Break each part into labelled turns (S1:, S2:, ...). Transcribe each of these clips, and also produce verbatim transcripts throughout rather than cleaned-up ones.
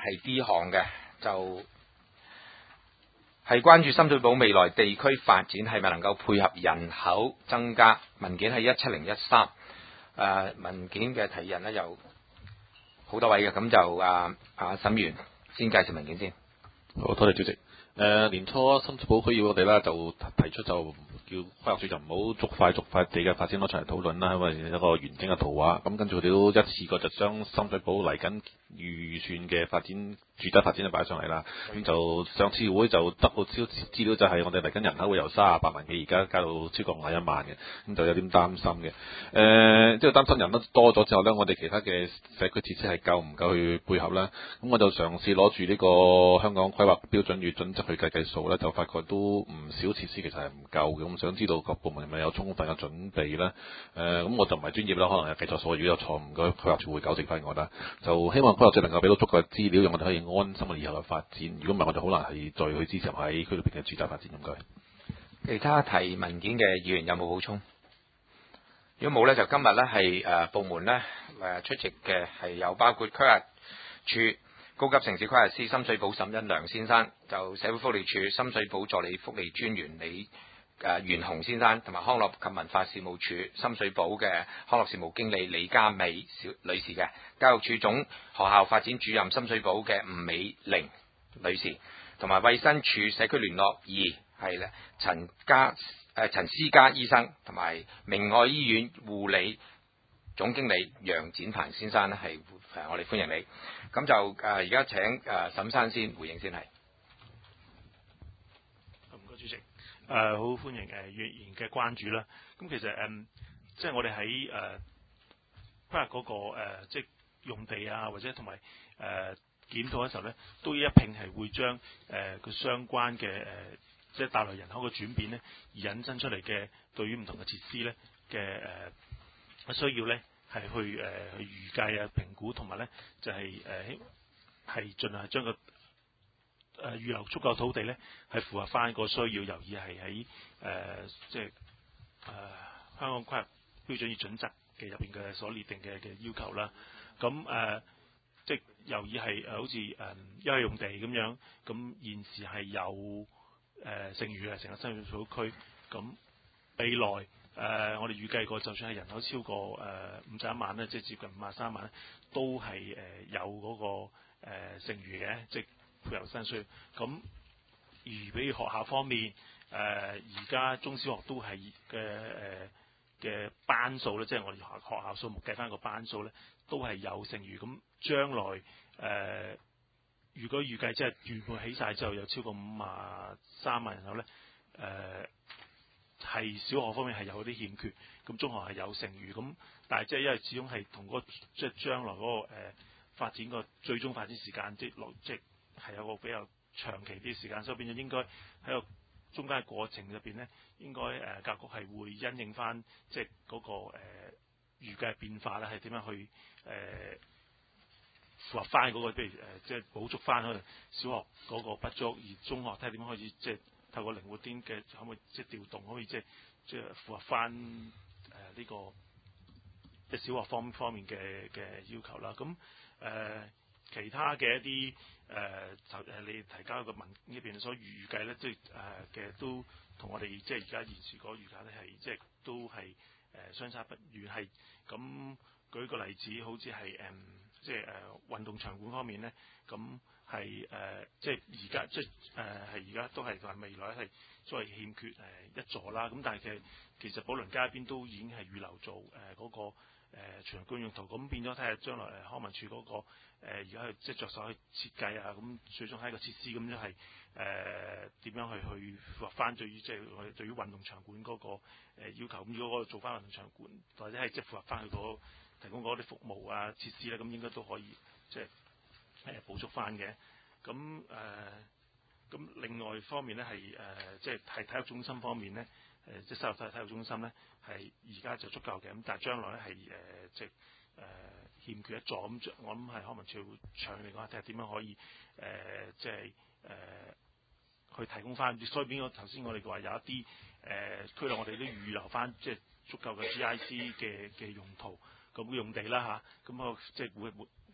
S1: 係 D 項嘅，就係關注深水埗未來地區發展係咪能夠配合人口增加。文件係一七零一三，誒文件嘅提人呢有好多位嘅，咁就啊啊沈員先介紹文件先。
S2: 好，多謝主席。誒、呃、年初深水埗區議會我哋咧就提出就叫規劃署就唔好逐塊逐塊地嘅發展攞出嚟討論啦，因為一個完整嘅圖畫。咁跟住佢哋都一次過就將深水埗嚟緊預算嘅發展住宅發展就擺上嚟啦。咁就上次會就得到資資料就係我哋嚟緊人口會由三十八萬幾而家加到超過五十一萬嘅，咁就有啲擔心嘅。誒、呃，即係擔心人都多咗之後呢，我哋其他嘅社區設施係夠唔夠去配合啦？咁我就嘗試攞住呢個香港規劃標準與準則去計計數咧，就發覺都唔少設施其實係唔夠嘅。咁想知道各部門係咪有充分嘅準備咧？誒、呃，咁我就唔係專業啦，可能有計錯數，如果有錯誤，嗰規劃署會糾正翻我啦。就希望規劃署能夠俾到足夠嘅資料，讓我哋可以安心嘅以後嘅發展。如果唔係，我哋好難係再去支持喺區裏邊嘅住宅發展。唔該。
S1: 其他提文件嘅議員有冇補充？如果冇呢，就今日呢係誒部門呢誒出席嘅係有包括規劃署高級城市規劃師深水埗沈恩良先生，就社會福利署深水埗助理福利專員李誒袁雄先生，同埋康樂及文化事務署深水埗嘅康樂事務經理李嘉美小女士嘅，教育署總學校發展主任深水埗嘅吳美玲女士，同埋衛生署社區聯絡二係咧陳家誒陳思嘉醫生，同埋明愛醫院護理總經理楊展鵬先生咧係誒我哋歡迎你。咁就誒而家請誒沈生先回應先係。
S3: 唔該主席，誒、呃、好歡迎誒議員嘅關注啦。咁其實誒、嗯、即係我哋喺誒規劃嗰個、呃、即係用地啊，或者同埋誒檢討嘅時候咧，都一併係會將誒個相關嘅誒、呃、即係帶來人口嘅轉變咧，而引申出嚟嘅對於唔同嘅設施咧嘅誒需要咧。係去誒、呃、去預計啊、評估同埋咧，就係誒係盡量係將個誒、呃、預留足夠土地咧，係符合翻個需要，由以係喺誒即係誒香港規劃標準與準則嘅入邊嘅所列定嘅嘅要求啦。咁誒、呃、即係由以係誒好似誒休憩用地咁樣，咁現時係有誒、呃、剩餘嘅成個深水埗區，咁未來。誒、呃，我哋預計過，就算係人口超過誒五十一萬咧，即係接近五十三萬咧，都係誒、呃、有嗰、那個誒、呃、剩餘嘅，即係配合新需要。咁而比如學校方面，誒而家中小學都係嘅誒嘅班數咧，即係我哋學學校數目計翻個班數咧，都係有剩餘。咁將來誒、呃，如果預計即係全部起晒之後，有超過五十三萬人口咧，誒、呃。係小學方面係有啲欠缺，咁中學係有剩餘，咁但係即係因為始終係同嗰即係將來嗰、那個誒、呃、發展個最終發展時間即係落即係係有個比較長期啲時間，所以變咗應該喺個中間嘅過程入邊咧，應該誒、呃、教育局係會因應翻即係嗰、那個誒、呃、預計變化咧，係點樣去誒、呃、符合翻、那、嗰個譬如誒即係補足翻可能小學嗰個不足，而中學睇下點樣可以即係。透過靈活啲嘅可唔可以即係調動，可以即係即係符合翻誒呢個即係小學方方面嘅嘅要求啦。咁誒、呃、其他嘅一啲誒就誒你提交個文呢邊所預計咧，即係誒嘅都同我哋即係而家現時嗰個預計咧係即係都係誒、呃、相差不遠。係咁舉個例子，好似係誒即係誒、呃、運動場館方面咧，咁。係誒、呃，即係而家，即係誒係而家都係話未來係所謂欠缺誒、呃、一座啦。咁但係其實其實寶輪街一邊都已經係預留做誒嗰、呃那個誒、呃、全公用途。咁變咗睇下將來誒康文署嗰、那個而家、呃、去即係着手去設計啊。咁最終係一個設施咁樣係誒點樣去去符合翻對於即係我哋對於運動場館嗰、那個、呃、要求。咁如果嗰度做翻運動場館，或者係即係符合翻佢嗰提供嗰啲服務啊設施咧，咁應該都可以即係。誒補足翻嘅，咁誒咁另外方面咧係誒即係係體育中心方面咧，誒即係收入體體育中心咧係而家就足夠嘅，咁但係將來咧係誒即係誒欠缺一座，咁我諗係康文署長嚟講睇下點樣可以誒即係誒去提供翻，所以變咗頭先我哋話有一啲誒區內我哋都預留翻即係足夠嘅 G I C 嘅嘅用途咁用地啦嚇，咁我即係會會。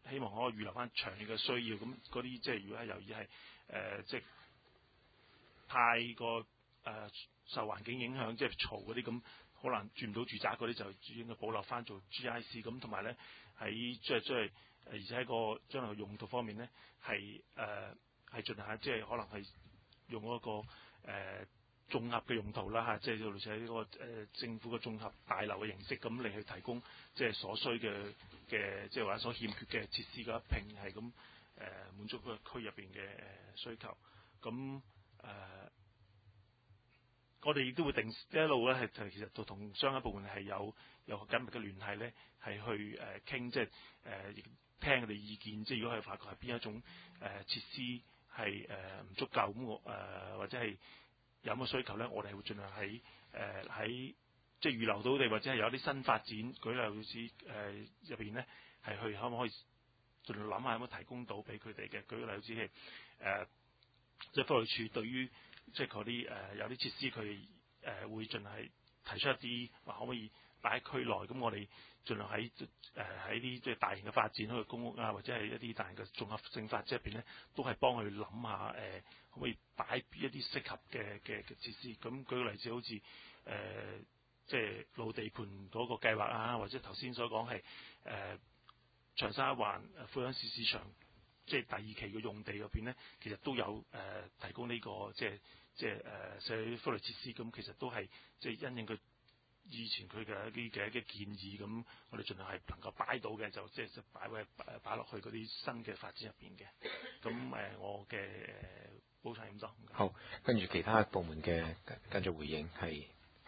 S3: 希望可以預留翻長遠嘅需要。咁嗰啲即係如果係由於係誒即係太過誒、呃、受環境影響，即係嘈嗰啲咁，可能住唔到住宅嗰啲就應該保留翻做 G I C。咁同埋咧喺即係即係誒，而且喺個將來嘅用途方面咧係誒係進行即係可能係用嗰、那個誒。呃綜合嘅用途啦嚇，即係類似喺呢個誒、呃、政府嘅綜合大樓嘅形式，咁嚟去提供即係所需嘅嘅，即係話所欠缺嘅設施嗰一拼係咁誒滿足個區入邊嘅誒需求。咁誒、呃，我哋亦都會定一路咧係其實就同相關部門係有有緊密嘅聯繫咧，係去誒傾、呃、即係誒、呃、亦聽佢哋意見。即係如果係發覺係邊一種誒、呃、設施係誒唔足夠咁，我誒或者係有乜需求咧，我哋係會盡量喺誒喺即係預留到地，或者係有啲新發展，舉例好似誒入邊咧係去可唔可以盡量諗下有冇提供到俾佢哋嘅？舉例好似係誒即係福利署對於即係嗰啲誒有啲設施，佢誒、呃、會盡量係提出一啲話可唔可以擺喺區內，咁我哋盡量喺誒喺啲即係大型嘅發展，好似公屋啊，或者係一啲大型嘅綜合性發展入邊咧，都係幫佢諗下誒、呃，可唔可以擺一啲適合嘅嘅嘅設施？咁舉個例子，好似誒即係老地盤嗰個計劃啊，或者頭先所講係誒長沙灣誒富鄉市市場，即係第二期嘅用地入邊咧，其實都有誒、呃、提供呢、這個即係即係誒社會福利設施，咁其實都係即係因應佢以前佢嘅一啲嘅一啲建議，咁我哋盡量係能夠擺到嘅，就即係擺位擺落去嗰啲新嘅發展入邊嘅。咁誒、呃，我嘅誒補充咁多。
S1: 好，跟住其他部門嘅跟住回應係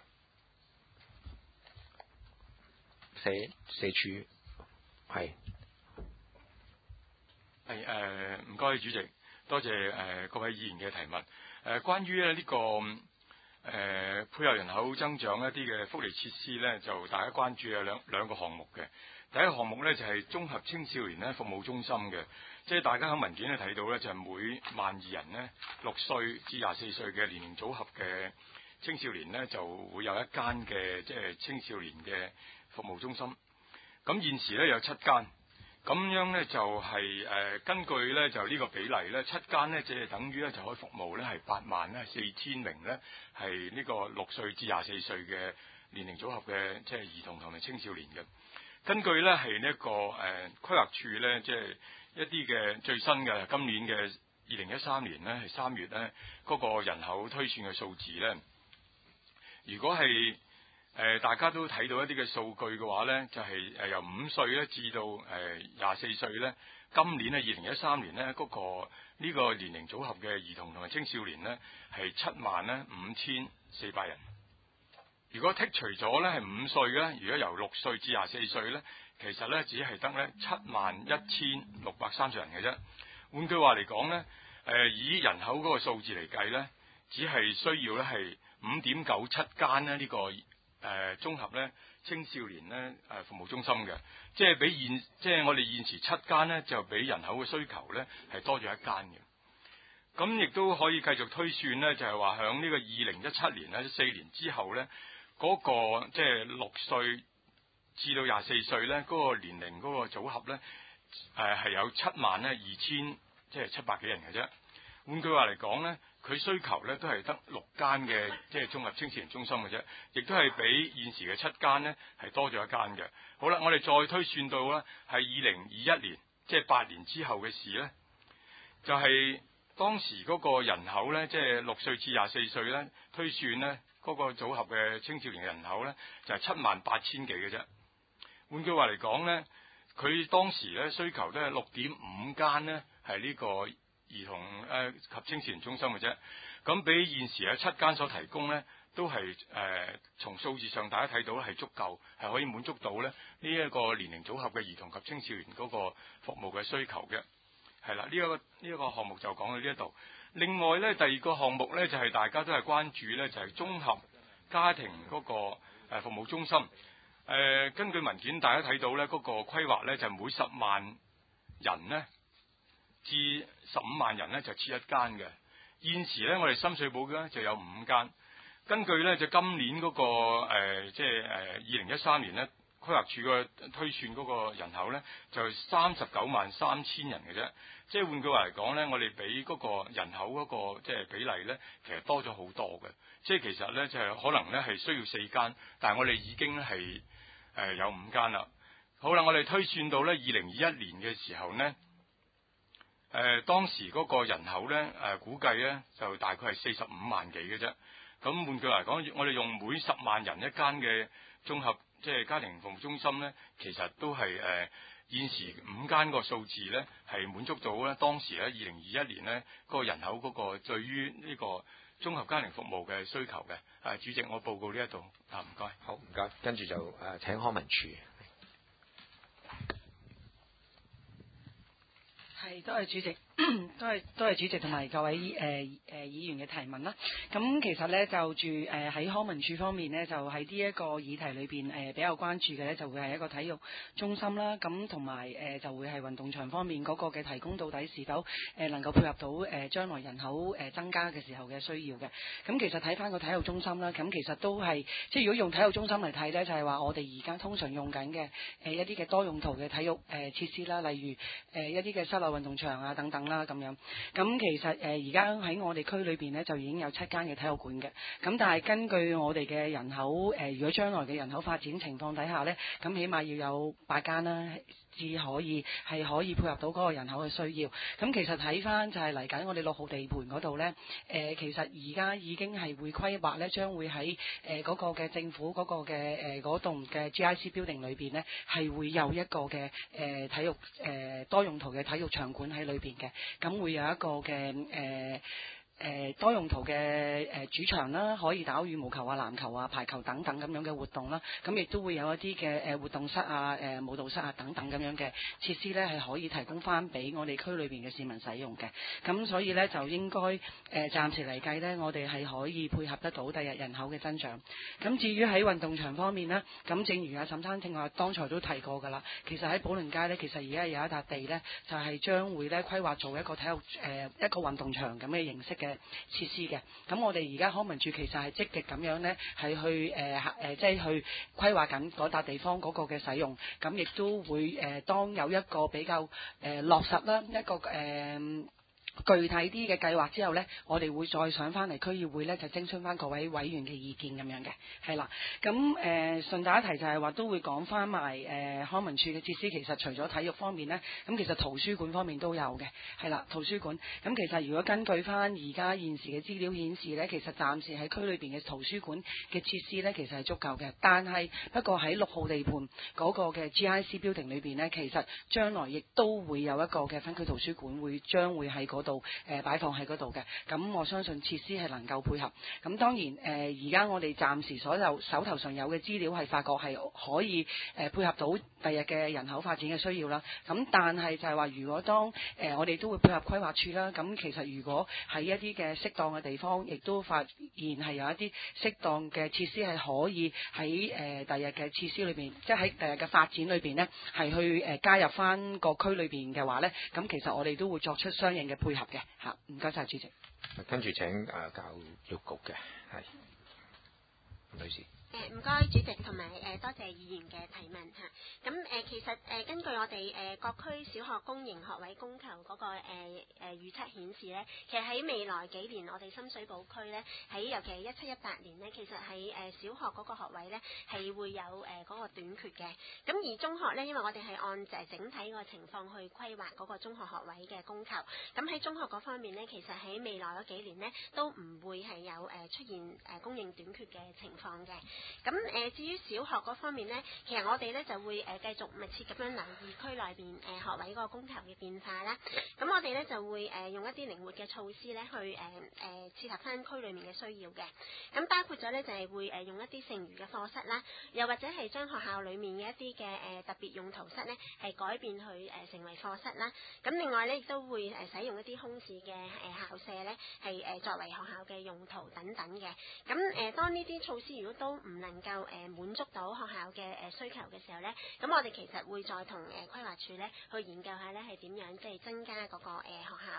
S1: 社社署係
S4: 係誒，唔該主席，多謝誒、呃、各位議員嘅提問。誒、呃，關於咧、這、呢個。誒、呃、配合人口增長一啲嘅福利設施呢，就大家關注有兩兩個項目嘅。第一個項目呢，就係、是、綜合青少年咧服務中心嘅，即係大家喺文件咧睇到呢，就係、是、每萬二人呢，六歲至廿四歲嘅年齡組合嘅青少年呢，就會有一間嘅即係青少年嘅服務中心。咁現時呢，有七間。咁樣咧就係、是、誒、呃、根據咧就呢個比例咧，七間咧即係等於咧就可以服務咧係八萬咧四千名咧係呢個六歲至廿四歲嘅年齡組合嘅即係兒童同埋青少年嘅。根據咧係呢一個誒規劃處咧即係一啲嘅最新嘅今年嘅二零一三年咧係三月咧嗰、那個人口推算嘅數字咧，如果係誒、呃，大家都睇到一啲嘅數據嘅話呢就係、是、誒、呃、由五歲咧至到誒廿四歲呢，今年咧二零一三年呢嗰、那個呢、這個年齡組合嘅兒童同埋青少年呢，係七萬咧五千四百人。如果剔除咗呢係五歲咧，如果由六歲至廿四歲呢，其實呢只係得呢七萬一千六百三十人嘅啫。換句話嚟講呢，誒、呃、以人口嗰個數字嚟計呢，只係需要呢係五點九七間呢呢個。誒、呃、綜合咧青少年咧誒、呃、服務中心嘅，即係比現即係我哋現時七間咧，就比人口嘅需求咧係多咗一間嘅。咁亦都可以繼續推算咧，就係話響呢個二零一七年咧四年之後咧，嗰、那個即係六歲至到廿四歲咧嗰、那個年齡嗰個組合咧誒係有七萬咧二千即係七百幾人嘅啫。換句話嚟講咧，佢需求咧都係得六間嘅即係綜合青少年中心嘅啫，亦都係比現時嘅七間咧係多咗一間嘅。好啦，我哋再推算到咧係二零二一年，即係八年之後嘅事咧，就係、是、當時嗰個人口咧，即係六歲至廿四歲咧，推算咧嗰、那個組合嘅青少年人口咧就係七萬八千幾嘅啫。換句話嚟講咧，佢當時咧需求都係六點五間咧係呢個兒童誒、呃、及青少年中心嘅啫，咁比現時嘅七間所提供咧，都係誒、呃、從數字上大家睇到咧係足夠，係可以滿足到咧呢一、這個年齡組合嘅兒童及青少年嗰個服務嘅需求嘅。係啦，呢、這、一個呢一、這個項目就講到呢一度。另外咧，第二個項目咧就係、是、大家都係關注咧，就係、是、綜合家庭嗰個誒服務中心。誒、呃，根據文件大家睇到咧，嗰、那個規劃咧就係、每十萬人咧。至十五萬人咧就設一間嘅，現時咧我哋深水埗咧就有五間。根據咧就今年嗰、那個誒即係誒二零一三年咧劃署嘅推算嗰個人口咧，就三十九萬三千人嘅啫。即係換句話嚟講咧，我哋比嗰個人口嗰個即係比例咧，其實多咗好多嘅。即係其實咧，就係可能咧係需要四間，但係我哋已經係誒有五間啦。好啦，我哋推算到咧二零二一年嘅時候咧，誒當時嗰個人口咧誒估計咧就大概係四十五萬幾嘅啫。咁換句嚟講，我哋用每十萬人一間嘅綜合即係家庭服務中心咧，其實都係誒、呃、現時五間個數字咧係滿足到咧當時咧二零二一年咧嗰個人口嗰個對於呢個綜合家庭服務嘅需求嘅。誒主席，我報告呢一度啊，唔該。
S1: 好，唔該。跟住就誒、呃、請康文署。
S5: 係，多謝主席，多謝多謝主席同埋各位誒誒、呃呃、議員嘅提問啦。咁其實咧就住誒喺、呃、康文署方面咧，就喺呢一個議題裏邊誒比較關注嘅咧，就會係一個體育中心啦。咁同埋誒就會係運動場方面嗰個嘅提供到底是否誒、呃、能夠配合到誒、呃、將來人口誒、呃、增加嘅時候嘅需要嘅。咁其實睇翻個體育中心啦，咁其實都係即係如果用體育中心嚟睇咧，就係、是、話我哋而家通常用緊嘅誒一啲嘅多用途嘅體育誒、呃、設施啦，例如誒、呃、一啲嘅室內運動場啊等等啦咁樣。咁其實誒而家喺我哋區裏邊呢，就已經有七間嘅體育館嘅。咁但係根據我哋嘅人口誒、呃，如果將來嘅人口發展情況底下呢，咁起碼要有八間啦，至可以係可以配合到嗰個人口嘅需要。咁其實睇翻就係嚟緊我哋六號地盤嗰度呢，誒、呃、其實而家已經係會規劃呢，將會喺誒嗰個嘅政府嗰個嘅誒嗰棟嘅 G I C building 裏邊呢，係會有一個嘅誒、呃、體育誒、呃、多用途嘅體育場館喺裏邊嘅。咁會有一個嘅誒誒多用途嘅誒、呃、主場啦，可以打羽毛球啊、籃球啊、排球等等咁樣嘅活動啦。咁亦都會有一啲嘅誒活動室啊、誒、呃、舞蹈室啊等等咁樣嘅設施咧，係可以提供翻俾我哋區裏邊嘅市民使用嘅。咁所以咧就應該誒、呃、暫時嚟計咧，我哋係可以配合得到第日人口嘅增長。咁至於喺運動場方面呢，咁正如阿沈生正話剛才都提過㗎啦，其實喺寶靈街咧，其實而家有一笪地咧，就係、是、將會咧規劃做一個體育誒、呃、一個運動場咁嘅形式嘅設施嘅。咁我哋而家康文署其實係積極咁樣呢，係去誒誒、呃、即係去規劃緊嗰笪地方嗰個嘅使用。咁亦都會誒、呃、當有一個比較誒、呃、落實啦，一個誒。呃具體啲嘅計劃之後呢，我哋會再上翻嚟區議會呢，就徵詢翻各位委員嘅意見咁樣嘅，係啦。咁誒、呃、順帶一提就係話都會講翻埋誒康文署嘅設施，其實除咗體育方面呢，咁其實圖書館方面都有嘅，係啦，圖書館。咁其實如果根據翻而家現時嘅資料顯示呢，其實暫時喺區裏邊嘅圖書館嘅設施呢，其實係足夠嘅。但係不過喺六號地盤嗰個嘅 G I C building 裏邊呢，其實將來亦都會有一個嘅分區圖書館，會將會喺嗰度誒擺放喺嗰度嘅。咁我相信設施係能夠配合。咁當然誒而家我哋暫時所有手頭上有嘅資料係發覺係可以誒、呃、配合到第日嘅人口發展嘅需要啦。咁但係就係話，如果當誒、呃、我哋都會配合規劃處啦。咁其實如果喺一啲嘅適當嘅地方，亦都發現係有一啲適當嘅設施係可以喺誒、呃、第日嘅設施裏邊，即係喺第日嘅發展裏邊呢，係去誒、呃、加入翻個區裏邊嘅話呢，咁其實我哋都會作出相應嘅配合嘅嚇。唔該晒主席。
S1: 跟住請誒、呃、教育局嘅係女士。
S6: 誒唔該主席同埋誒多謝議員嘅提問嚇。咁誒、呃、其實誒、呃、根據我哋誒、呃、各區小學公營學位供求嗰、那個誒誒、呃、預測顯示咧，其實喺未來幾年我哋深水埗區咧，喺尤其係一七一八年咧，其實喺誒、呃、小學嗰個學位咧係會有誒嗰、呃那個短缺嘅。咁而中學咧，因為我哋係按誒整體個情況去規劃嗰個中學學位嘅供求。咁喺中學嗰方面咧，其實喺未來嗰幾年咧都唔會係有誒、呃、出現誒、呃、供應短缺嘅情況嘅。咁誒、呃，至於小學嗰方面呢，其實我哋咧就會誒、呃、繼續密切咁樣留意區內邊誒、呃、學位嗰個供求嘅變化啦。咁我哋咧就會誒、呃、用一啲靈活嘅措施咧去誒誒切合翻區裏面嘅需要嘅。咁包括咗咧就係、是、會誒用一啲剩餘嘅課室啦，又或者係將學校裏面嘅一啲嘅誒特別用途室咧係改變去誒、呃、成為課室啦。咁另外咧亦都會誒使用一啲空置嘅誒校舍咧係誒作為學校嘅用途等等嘅。咁誒、呃、當呢啲措施如果都唔能夠誒、呃、滿足到學校嘅誒、呃、需求嘅時候咧，咁我哋其實會再同誒規劃處咧去研究下咧係點樣即係增加嗰、那個誒、呃、學校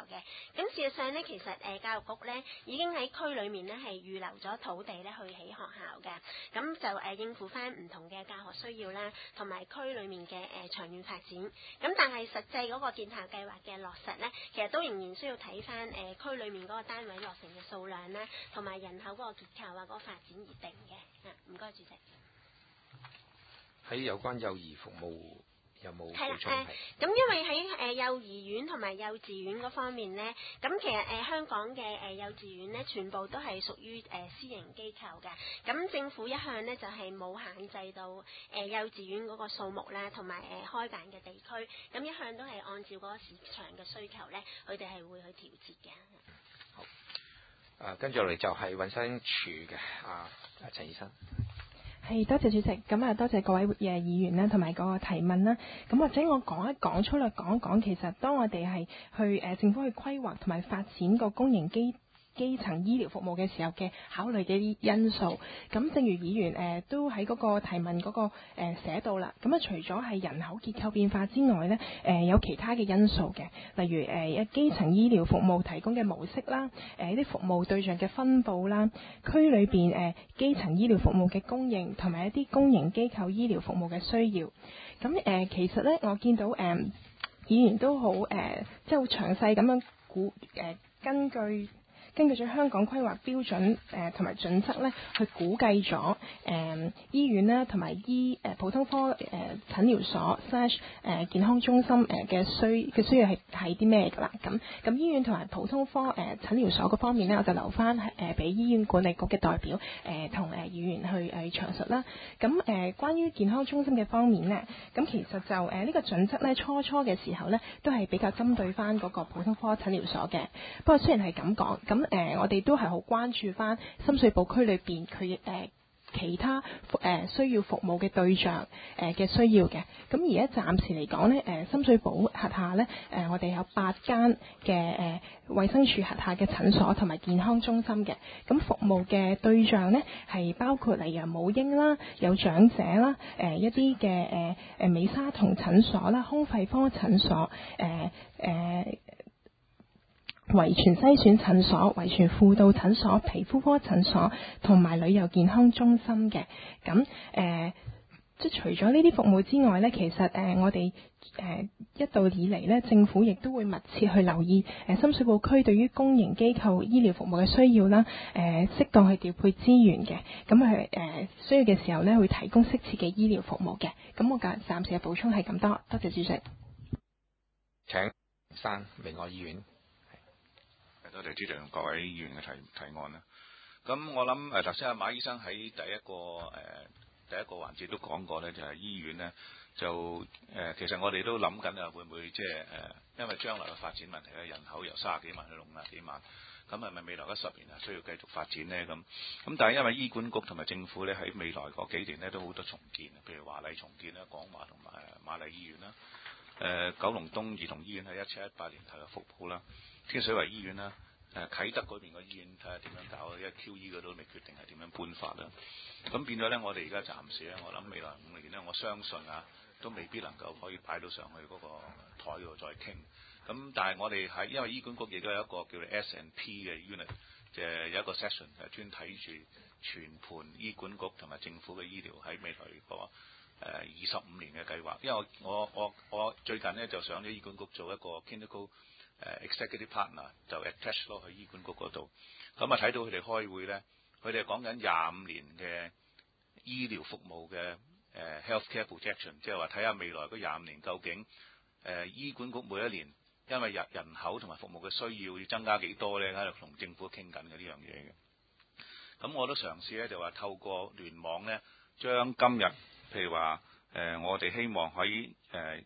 S6: 嘅。咁事實上咧，其實誒、呃、教育局咧已經喺區裏面咧係預留咗土地咧去起學校嘅，咁就誒、呃、應付翻唔同嘅教學需要啦，同埋區裏面嘅誒、呃、長遠發展。咁但係實際嗰個建校計劃嘅落實咧，其實都仍然需要睇翻誒區裏面嗰個單位落成嘅數量啦，同埋人口嗰個結構啊嗰個發展而定嘅。啊，唔該，主席。
S1: 喺有關幼兒服務有冇補充？
S6: 係啦，誒，咁因為喺誒幼兒園同埋幼稚園嗰方面咧，咁其實誒香港嘅誒幼稚園咧，全部都係屬於誒私營機構嘅。咁政府一向咧就係冇限制到誒幼稚園嗰個數目啦，同埋誒開辦嘅地區。咁一向都係按照嗰個市場嘅需求咧，佢哋係會去調節嘅。
S1: 好。誒，跟住落嚟就係衛生署嘅啊啊陳醫生。
S7: 係，多謝主席。咁啊，多謝各位誒議員啦，同埋嗰個提問啦。咁或者我講一講，粗略講一講，其實當我哋係去誒、呃、政府去規劃同埋發展個公營基基層醫療服務嘅時候嘅考慮嘅啲因素，咁正如議員誒、呃、都喺嗰個提問嗰、那個誒、呃、寫到啦。咁啊，除咗係人口結構變化之外咧，誒、呃、有其他嘅因素嘅，例如誒一、呃、基層醫療服務提供嘅模式啦，誒一啲服務對象嘅分佈啦，區裏邊誒基層醫療服務嘅供應，同埋一啲公營機構醫療服務嘅需要。咁誒、呃、其實咧，我見到誒、呃、議員都好誒、呃，即係好詳細咁樣估誒根據。根據咗香港規劃標準誒同埋準則咧，去估計咗誒、呃、醫院啦同埋醫誒、呃、普通科誒、呃、診療所 slash 誒健康中心誒嘅需嘅需要係係啲咩㗎啦？咁咁醫院同埋普通科誒、呃、診療所嗰方面咧，我就留翻誒俾醫院管理局嘅代表誒同誒議員去誒詳述啦。咁誒、呃、關於健康中心嘅方面咧，咁其實就誒、呃這個、呢個準則咧初初嘅時候咧，都係比較針對翻嗰個普通科診療所嘅。不過雖然係咁講，咁誒、呃，我哋都係好關注翻深水埗區裏邊佢誒其他誒、呃、需要服務嘅對象誒嘅、呃、需要嘅。咁而家暫時嚟講咧，誒、呃、深水埗轄下咧，誒、呃、我哋有八間嘅誒衛生署轄下嘅診所同埋健康中心嘅。咁服務嘅對象咧係包括例如母嬰啦、有長者啦、誒、呃、一啲嘅誒誒美沙酮診所啦、胸肺科診所、誒、呃、誒。呃遺傳篩選診所、遺傳輔導診所、皮膚科診所同埋旅遊健康中心嘅。咁誒、呃，即係除咗呢啲服務之外咧，其實誒、呃、我哋誒、呃、一度以嚟咧，政府亦都會密切去留意誒、呃、深水埗區對於公營機構醫療服務嘅需要啦，誒、呃、適當去調配資源嘅。咁係誒需要嘅時候咧，會提供適切嘅醫療服務嘅。咁我暫暫時嘅補充係咁多，多謝主席。
S1: 請生明愛醫院。
S8: 多謝主席同各位議員嘅提提案啦。咁我諗誒頭先阿馬醫生喺第一個誒、呃、第一個環節都講過咧，就係、是、醫院咧就誒、呃、其實我哋都諗緊啊，會唔會即係誒因為將來嘅發展問題咧，人口由三十幾萬去到五十幾萬，咁係咪未來嗰十年啊需要繼續發展咧？咁咁但係因為醫管局同埋政府咧喺未來嗰幾年咧都好多重建，譬如華麗重建啦、廣華同埋瑪麗醫院啦，誒、呃、九龍東兒童醫院喺一七一八年投入服務啦。天水圍醫院啦，誒啟德嗰邊個醫院睇下點樣搞，因為 Q E 嗰度都未決定係點樣搬法啦。咁變咗咧，我哋而家暫時咧，我諗未來五年咧，我相信啊，都未必能夠可以擺到上去嗰個台度再傾。咁但係我哋喺因為醫管局亦都有一個叫做 S and P 嘅 unit，即係有一個 session 係專睇住全盤醫管局同埋政府嘅醫療喺未來個誒二十五年嘅計劃。因為我我我我最近咧就上咗醫管局做一個 clinical。誒 executive partner 就 attach 落去醫管局嗰度，咁啊睇到佢哋開會咧，佢哋講緊廿五年嘅醫療服務嘅誒 healthcare projection，即係話睇下未來嗰廿五年究竟誒、呃、醫管局每一年因為人人口同埋服務嘅需要要增加幾多咧，喺度同政府傾緊嘅呢樣嘢嘅。咁我都嘗試咧就話透過聯網咧，將今日譬如話誒、呃、我哋希望喺誒。呃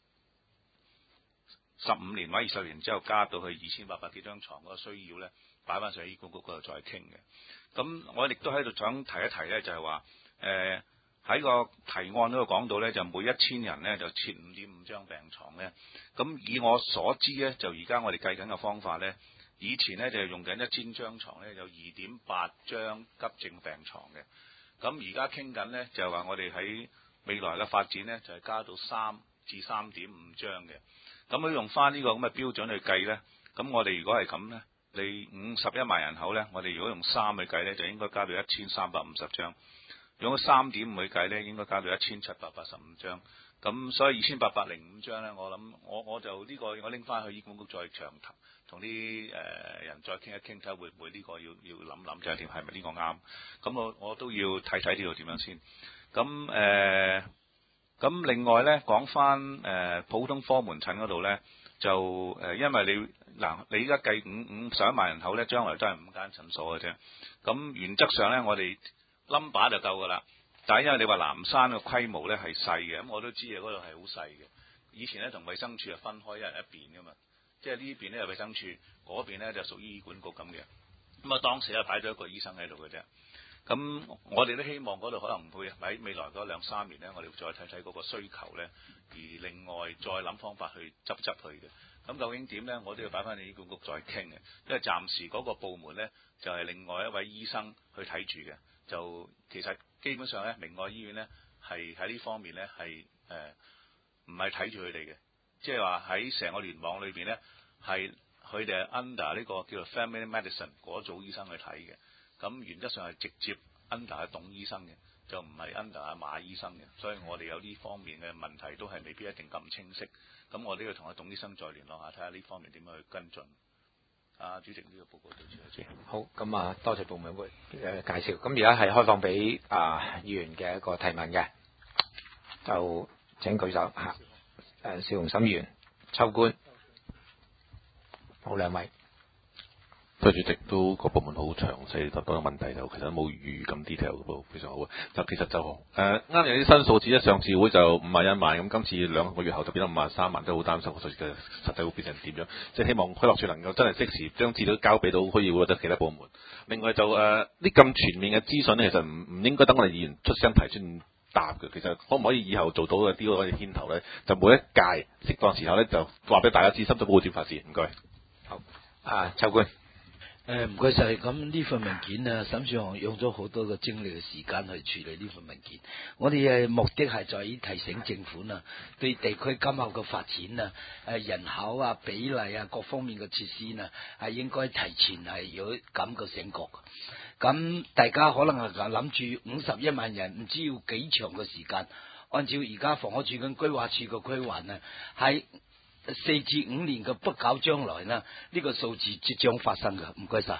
S8: 十五年或者二十年之後加到去二千八百幾張床嗰個需要咧，擺翻上醫管局嗰度再傾嘅。咁我亦都喺度想提一提咧，就係話誒喺個提案嗰度講到咧，就每一千人咧就設五點五張病床咧。咁以我所知咧，就而家我哋計緊嘅方法咧，以前咧就用緊一千張床咧，有二點八張急症病床嘅。咁而家傾緊咧，就係話我哋喺未來嘅發展咧，就係加到三至三點五張嘅。咁佢用翻呢個咁嘅標準去計咧， 咁我哋如果係咁呢，你五十一萬人口呢，我哋如果用三去計呢，就應該加到一千三百五十張；用三點五去計呢，應該加到一千七百八十五張。咁所以二千八百零五張呢，我諗我我就呢個我拎翻去醫管局再長談，同啲誒人再傾一傾，睇下會唔會呢個要要諗諗，就係點係咪呢個啱？咁我我都要睇睇呢度點樣先。咁誒咁另外呢，講翻誒普通科門診嗰度呢，就誒、呃、因為你嗱你而家計五五十一萬人口呢，將來都係五間診所嘅啫。咁原則上呢，我哋 number 就夠㗎啦。但係因為你話南山嘅規模咧係細嘅，咁我都知啊，嗰度係好細嘅。以前咧同衛生署係分開一人一邊噶嘛，即係呢邊咧係衛生署，嗰邊咧就屬於醫管局咁嘅。咁啊當時咧擺咗一個醫生喺度嘅啫。咁我哋都希望嗰度可能會喺未來嗰兩三年咧，我哋再睇睇嗰個需求咧，而另外再諗方法去執執佢嘅。咁究竟點咧？我都要擺翻去醫管局再傾嘅，因為暫時嗰個部門咧就係另外一位醫生去睇住嘅。就其實基本上咧，明愛醫院咧係喺呢方面咧係誒唔係睇住佢哋嘅，即係話喺成個聯網裏邊咧係佢哋係 under 呢個叫做 family medicine 嗰組醫生去睇嘅。咁原則上係直接 under 阿董醫生嘅，就唔係 under 阿馬醫生嘅。所以我哋有呢方面嘅問題都係未必一定咁清晰。咁我都要同阿董醫生再聯絡下，睇下呢方面點樣去跟進。啊，主席呢個報告對住主席。
S1: 好，咁啊，多謝部門會誒介紹。咁而家係開放俾啊議員嘅一個提問嘅，就請舉手嚇。誒，邵雄審議員、秋官，好兩位。
S2: 多謝主席，都個部門好詳細，答到個問題就其實都冇預咁 detail 嘅，非常好啊。就其實就誒啱有啲新數字，一上次會就五萬一萬，咁今次兩個月後就變咗五萬三萬，都好擔心個數字嘅實際會變成點樣。即係希望規劃署能夠真係即時將資料交俾到區議會或者其他部門。另外就誒啲咁全面嘅資訊咧，其實唔唔應該等我哋議員出聲提先答嘅。其實可唔可以以後做到一啲嗰啲牽頭咧？就每一屆適當時候咧，就話俾大家知深水埗點發展。唔該。
S1: 好，啊，秋官。
S9: 誒唔該晒，咁呢份文件啊，沈少雄用咗好多個精力嘅時間去處理呢份文件。我哋誒目的係在於提醒政府啊，對地區今後嘅發展啊、誒人口啊、比例啊各方面嘅設施啊，係應該提前係有咁嘅醒覺。咁大家可能係諗住五十一萬人，唔知要幾長嘅時間。按照而家房屋署跟規劃署嘅規劃啊，喺四至五年嘅不久將來呢，呢、這個數字即將發生嘅。唔該晒。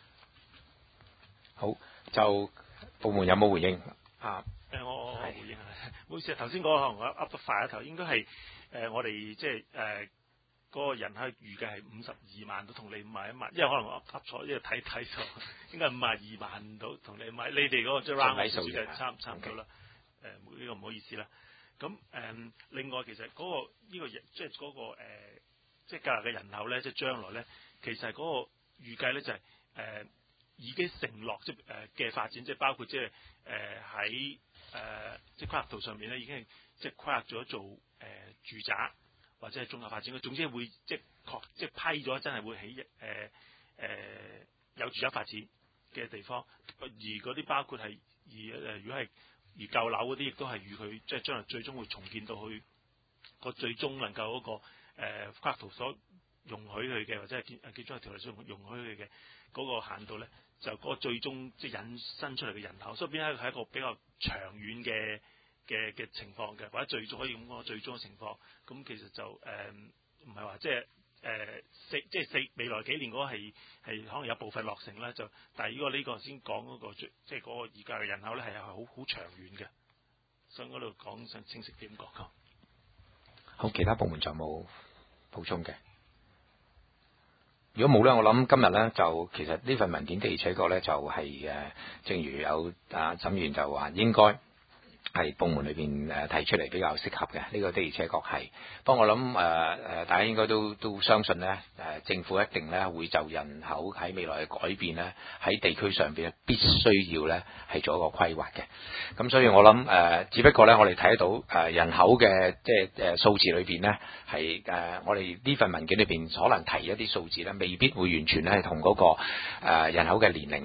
S1: 好，就部門有冇回應啊？
S3: 誒、呃，我我回應下。唔好意思，頭先嗰個可能我噏得快一頭，應該係誒、呃、我哋即係誒嗰個人口預計係五十二萬到同你五萬一萬，因為可能我噏錯，因為睇睇錯，應該五萬二萬到同你五萬，你哋嗰個即係 round 數就差差唔多啦。誒、okay. 呢、呃這個唔好意思啦。咁誒、呃，另外其實嗰、那個呢、這個即係嗰個誒，即係隔日嘅人口咧，即係將來咧，其實係嗰個預計咧就係、是、誒、呃、已經承諾即係誒嘅發展，即係包括即係誒喺誒即係規劃圖上面咧，已經係即係規劃咗做誒、呃、住宅或者係綜合發展。佢總之會即係確即係批咗，真係會起誒誒、呃呃、有住宅發展嘅地方，而嗰啲包括係而誒、呃、如果係。而舊樓嗰啲亦都係預佢即係將來最終會重建到去個最終能夠嗰、那個誒規劃圖所容許佢嘅，或者係建誒建築條例所容許佢嘅嗰個限度咧，就嗰個最終即係引申出嚟嘅人口，所以變咗係一個比較長遠嘅嘅嘅情況嘅，或者最終可以咁講最終嘅情況。咁其實就誒唔係話即係。誒、呃、四即係四未來幾年嗰個係係可能有部分落成啦，就但係如果呢個先講嗰個即係嗰個而家嘅人口咧係係好好長遠嘅，所以嗰度講想清晰點講。
S1: 好，其他部門就冇補充嘅。如果冇咧，我諗今日咧就其實呢份文件的而且確咧就係、是、誒，正如有啊審員就話應該。係部門裏邊誒提出嚟比較適合嘅，呢、這個的而且確係。不過我諗誒誒，大家應該都都相信咧，誒、呃、政府一定咧會就人口喺未來嘅改變咧，喺地區上邊咧必須要咧係做一個規劃嘅。咁所以我諗誒、呃，只不過咧我哋睇得到誒、呃、人口嘅即係誒數字裏邊咧係誒我哋呢份文件裏邊可能提一啲數字咧，未必會完全咧係同嗰個誒人口嘅年齡啦。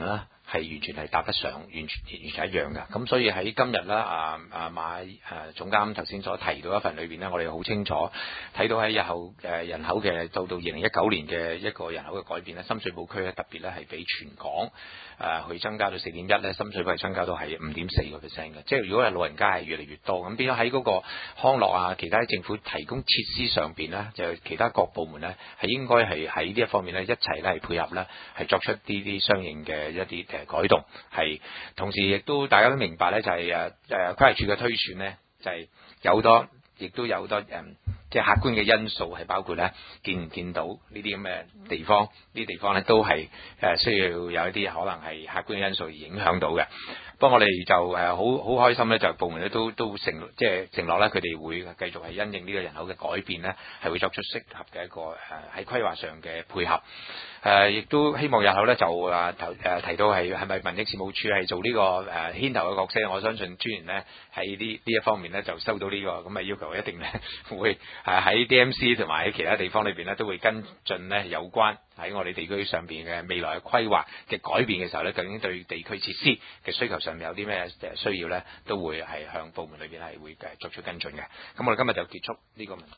S1: 係完全係搭得上，完全完全一樣嘅。咁所以喺今日啦，啊啊馬誒總監頭先所提到一份裏邊呢，我哋好清楚睇到喺日後誒人口嘅到到二零一九年嘅一個人口嘅改變呢，深水埗區咧特別咧係比全港誒去增加到四點一咧，深水埗係增加到係五點四個 percent 嘅。即係如果係老人家係越嚟越多，咁變咗喺嗰個康樂啊，其他政府提供設施上邊呢，就其他各部門呢，係應該係喺呢一方面呢，一齊咧係配合咧，係作出啲啲相應嘅一啲誒改動，係同時亦都大家都明白咧，就係誒誒規劃署嘅推算咧，就係、是、有好多，亦都有好多誒、嗯，即係客觀嘅因素係包括咧，見唔見到呢啲咁嘅地方，呢啲地方咧都係誒需要有一啲可能係客觀嘅因素而影響到嘅。不過我哋就誒好好開心咧，就部門咧都都承即係承諾咧，佢哋會繼續係因應呢個人口嘅改變咧，係會作出適合嘅一個誒喺規劃上嘅配合。誒亦都希望日後咧就誒頭誒提到係係咪民政事務處係做呢個誒牽頭嘅角色？我相信專員咧喺呢呢一方面咧就收到呢個咁嘅要求，一定咧會誒喺 D M C 同埋喺其他地方裏邊咧都會跟進咧有關喺我哋地區上邊嘅未來嘅規劃嘅改變嘅時候咧，究竟對地區設施嘅需求上面有啲咩誒需要咧，都會係向部門裏邊係會誒作出跟進嘅。咁我哋今日就結束呢個問題。